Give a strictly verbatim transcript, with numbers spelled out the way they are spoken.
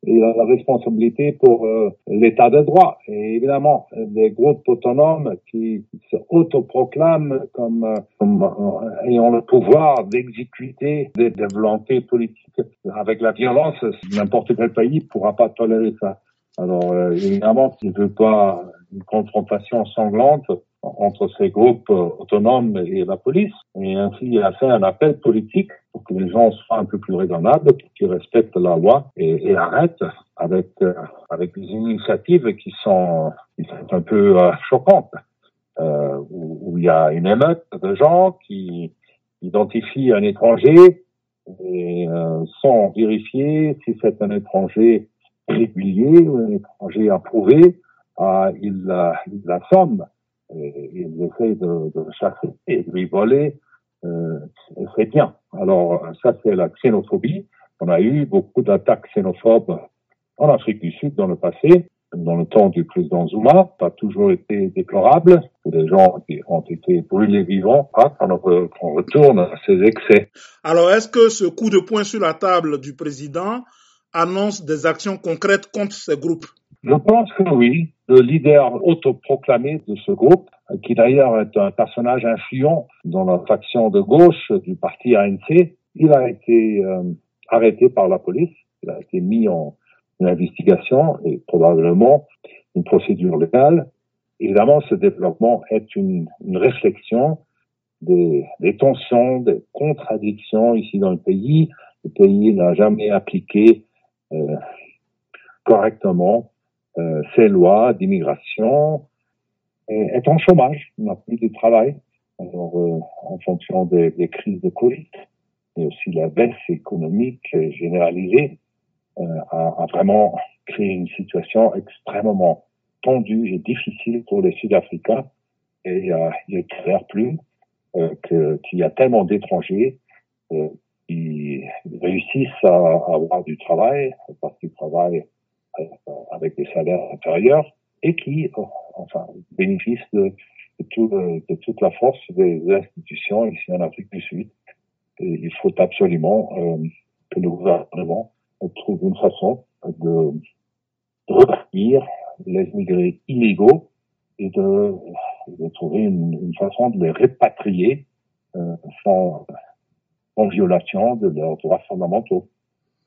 il a la responsabilité pour euh, l'état de droit. Et évidemment, des groupes autonomes qui se autoproclament comme, euh, comme euh, ayant le pouvoir d'exécuter des, des volontés politiques avec la violence, n'importe quel pays ne pourra pas tolérer ça. Alors, euh, évidemment, il ne veut pas une confrontation sanglante entre ces groupes euh, autonomes et la police. Et ainsi, il a fait un appel politique pour que les gens soient un peu plus raisonnables, pour qu'ils respectent la loi et, et arrêtent avec euh, avec des initiatives qui sont, qui sont un peu euh, choquantes, euh, où, où il y a une émeute de gens qui identifient un étranger et euh, sans vérifier si c'est un étranger régulier ou un étranger approuvé, euh, ils il l'assomment. Et ils essayent de, de chasser et de lui voler, euh, c'est bien. Alors, ça, c'est la xénophobie. On a eu beaucoup d'attaques xénophobes en Afrique du Sud dans le passé, dans le temps du président Zuma. Ça a toujours été déplorable. Des gens qui ont été brûlés vivants, hein, quand on retourne à ces excès. Alors, est-ce que ce coup de poing sur la table du président annonce des actions concrètes contre ces groupes? Je pense que oui. Le leader autoproclamé de ce groupe, qui d'ailleurs est un personnage influent dans la faction de gauche du parti A N C, il a été euh, arrêté par la police. Il a été mis en une investigation et probablement une procédure légale. Évidemment, ce développement est une, une réflexion des, des tensions, des contradictions ici dans le pays. Le pays n'a jamais appliqué euh, correctement Euh, ces lois d'immigration, et est en chômage, on n'a plus de travail. Alors, euh, en fonction des, des crises de Covid, et aussi la baisse économique généralisée, euh, a, a vraiment créé une situation extrêmement tendue et difficile pour les Sud-Africains. Et euh, il ne s'avère plus euh, que, qu'il y a tellement d'étrangers euh, qui réussissent à, à avoir du travail, parce qu'ils travaillent avec des salaires inférieurs et qui, enfin, bénéficient de, de, tout, de toute la force des institutions ici en Afrique du Sud. Et il faut absolument euh, que le gouvernement trouve une façon de, de retenir les immigrés illégaux et de, de trouver une, une façon de les répatrier euh, sans, sans violation de leurs droits fondamentaux.